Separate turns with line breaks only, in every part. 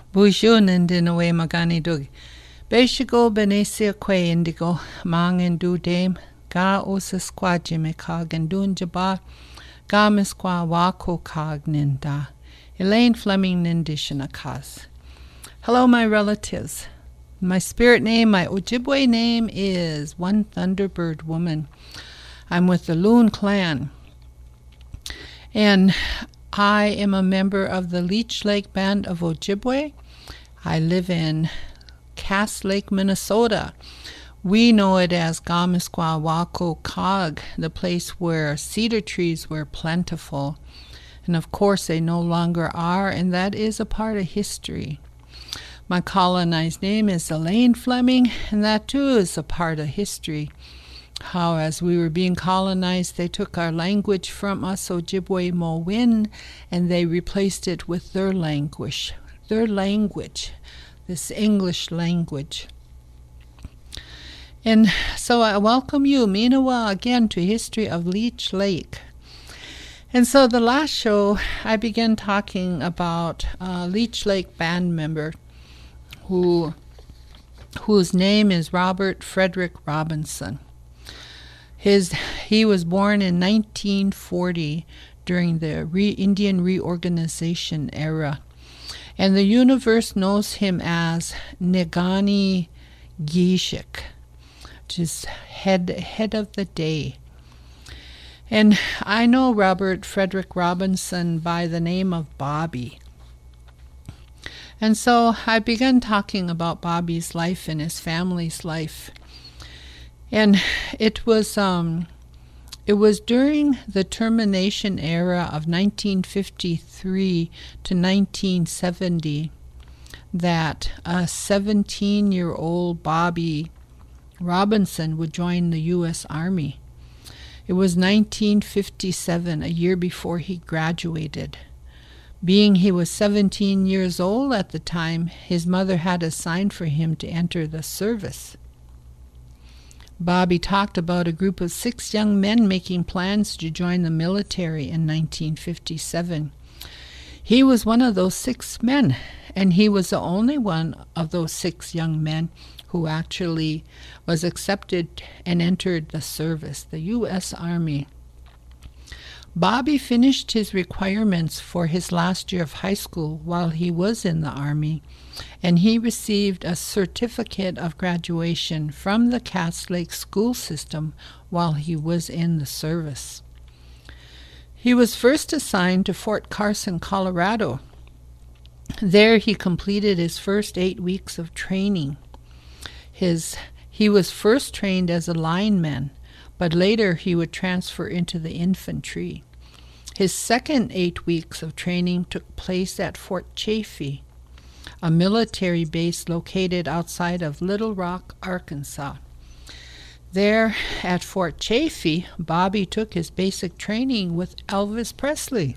Buishun indinawe magani dug. Beshigo benesia que indigo, mang and do dame, ga osa squajime cog and dun jaba, ga misqua wako cog ninda. Elaine Fleming Nindishinakas. Hello, my relatives. My spirit name, my Ojibwe name is One Thunderbird Woman. I'm with the Loon clan. And I am a member of the Leech Lake Band of Ojibwe. I live in Cass Lake, Minnesota. We know it as Gamisqua Wako Cog, the place where cedar trees were plentiful. And of course they no longer are, and that is a part of history. My colonized name is Elaine Fleming, and that too is a part of history. How as we were being colonized, they took our language from us, Ojibwe Mowin, and they replaced it with their language, this English language. And so I welcome you, Meenawah, again to History of Leech Lake. And so the last show, I began talking about a Leech Lake band member whose name is Robert Frederick Robinson. He was born in 1940 during the Indian reorganization era. And the universe knows him as Negani Gishik, which is head of the day. And I know Robert Frederick Robinson by the name of Bobby. And so I began talking about Bobby's life and his family's life. And it was during the termination era of 1953 to 1970 that a 17-year-old Bobby Robinson would join the U.S. Army. It was 1957, a year before he graduated. Being he was 17 years old at the time, his mother had assigned for him to enter the service. Bobby talked about a group of 6 young men making plans to join the military in 1957. He was one of those 6 men, and he was the only one of those 6 young men who actually was accepted and entered the service, the U.S. Army. Bobby finished his requirements for his last year of high school while he was in the Army, and he received a certificate of graduation from the Cass Lake school system while he was in the service. He was first assigned to Fort Carson, Colorado. There he completed his first 8 weeks of training. He was first trained as a lineman, but later he would transfer into the infantry. His second 8 weeks of training took place at Fort Chaffee, a military base located outside of Little Rock, Arkansas. There at Fort Chaffee, Bobby took his basic training with Elvis Presley.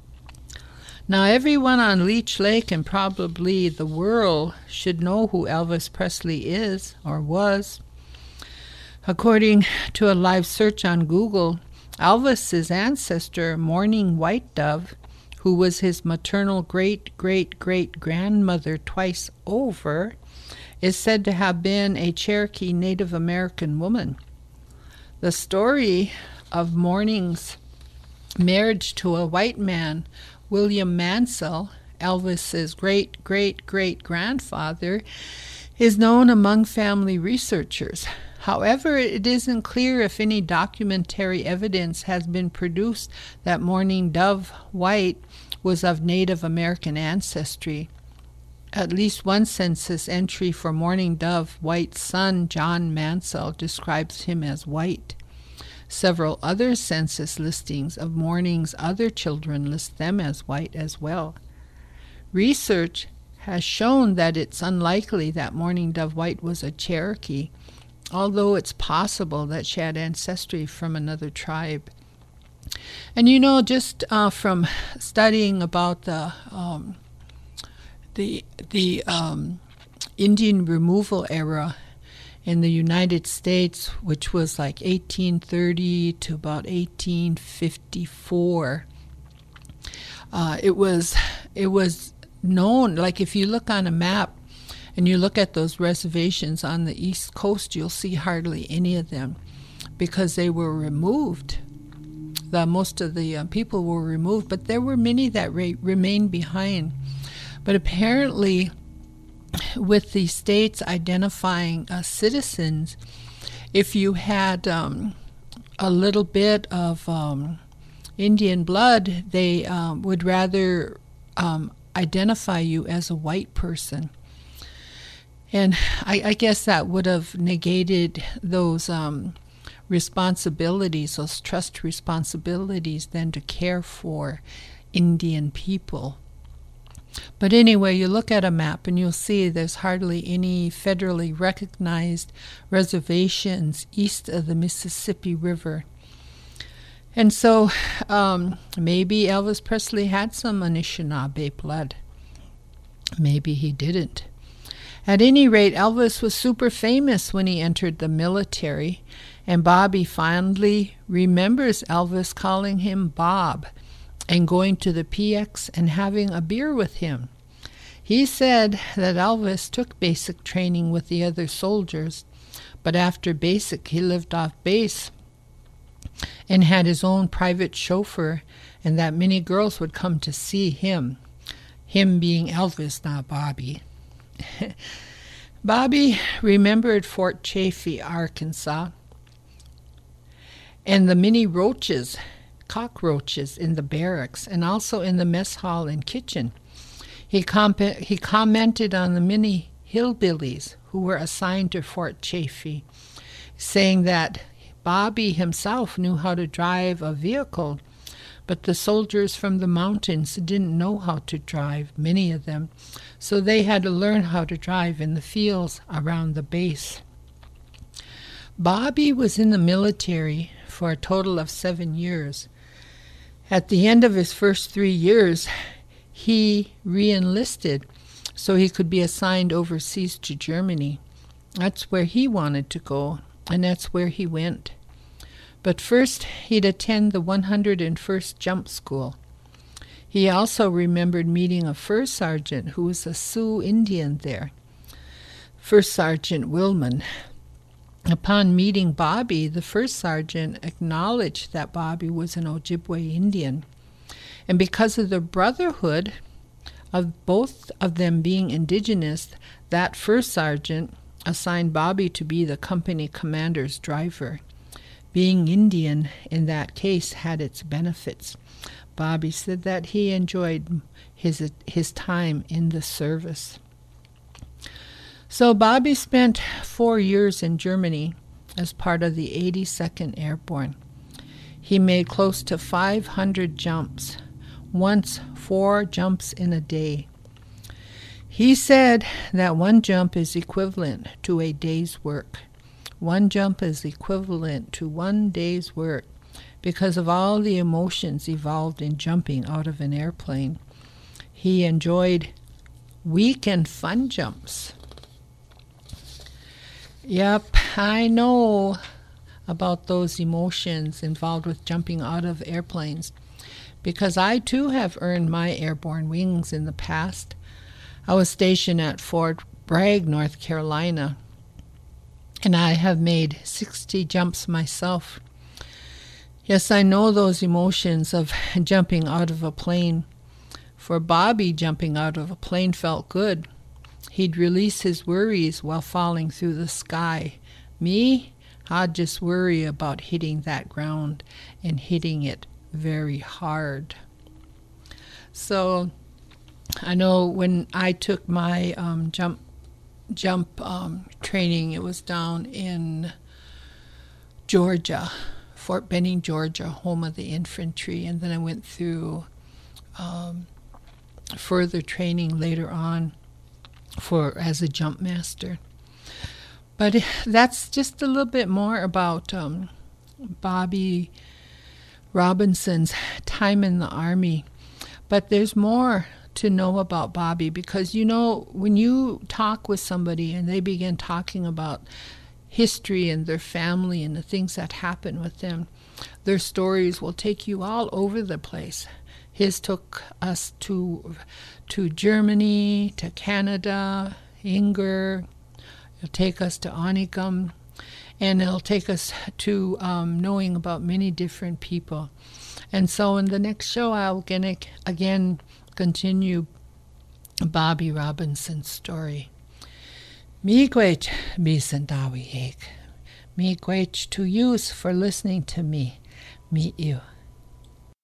Now everyone on Leech Lake and probably the world should know who Elvis Presley is or was. According to a live search on Google, Elvis's ancestor, Mourning White Dove, who was his maternal great-great-great-grandmother twice over, is said to have been a Cherokee Native American woman. The story of Mourning's marriage to a white man, William Mansell, Elvis's great-great-great-grandfather, is known among family researchers. However, it isn't clear if any documentary evidence has been produced that Mourning Dove White was of Native American ancestry. At least one census entry for Mourning Dove White's son, John Mansell, describes him as white. Several other census listings of Mourning's other children list them as white as well. Research has shown that it's unlikely that Mourning Dove White was a Cherokee, although it's possible that she had ancestry from another tribe. And you know, just from studying about the Indian removal era in the United States, which was like 1830 to about 1854, it was known. Like if you look on a map and you look at those reservations on the East Coast, you'll see hardly any of them because they were removed. Most of the people were removed, but there were many that remained behind. But apparently, with the states identifying citizens, if you had a little bit of Indian blood, they would rather identify you as a white person. And I guess that would have negated those responsibilities, those trust responsibilities, then to care for Indian people. But anyway, you look at a map and you'll see there's hardly any federally recognized reservations east of the Mississippi River. And so maybe Elvis Presley had some Anishinaabe blood. Maybe he didn't. At any rate, Elvis was super famous when he entered the military, and Bobby fondly remembers Elvis calling him Bob and going to the PX and having a beer with him. He said that Elvis took basic training with the other soldiers, but after basic he lived off base and had his own private chauffeur, and that many girls would come to see him being Elvis, not Bobby. Bobby remembered Fort Chaffee, Arkansas, and the many roaches, cockroaches in the barracks and also in the mess hall and kitchen. He commented on the many hillbillies who were assigned to Fort Chaffee, saying that Bobby himself knew how to drive a vehicle, but the soldiers from the mountains didn't know how to drive, many of them, so they had to learn how to drive in the fields around the base. Bobby was in the military for a total of 7 years. At the end of his first 3 years, he re-enlisted so he could be assigned overseas to Germany. That's where he wanted to go, and that's where he went. But first, he'd attend the 101st Jump School. He also remembered meeting a first sergeant who was a Sioux Indian there, First Sergeant Willman. Upon meeting Bobby, the first sergeant acknowledged that Bobby was an Ojibwe Indian. And because of the brotherhood of both of them being indigenous, that first sergeant assigned Bobby to be the company commander's driver. Being Indian in that case had its benefits. Bobby said that he enjoyed his time in the service. So Bobby spent 4 years in Germany as part of the 82nd Airborne. He made close to 500 jumps, once 4 jumps in a day. He said that 1 jump is equivalent to a day's work. 1 jump is equivalent to 1 day's work because of all the emotions involved in jumping out of an airplane. He enjoyed weak and fun jumps. Yep, I know about those emotions involved with jumping out of airplanes because I too have earned my airborne wings in the past. I was stationed at Fort Bragg, North Carolina, and I have made 60 jumps myself. Yes, I know those emotions of jumping out of a plane. For Bobby, jumping out of a plane felt good. He'd release his worries while falling through the sky. Me, I'd just worry about hitting that ground and hitting it very hard. So I know when I took my jump training, it was down in Georgia, Fort Benning, Georgia, home of the infantry, and then I went through further training later on as a jump master. But that's just a little bit more about Bobby Robinson's time in the Army. But there's more to know about Bobby because, you know, when you talk with somebody and they begin talking about history and their family and the things that happen with them, their stories will take you all over the place. His took us to Germany, to Canada, Inger. It'll take us to Onigum, and it'll take us to knowing about many different people. And so in the next show, I'll again continue Bobby Robinson's story. Miigwech bisandawi ek. Miigwech to you for listening to me. Meet you.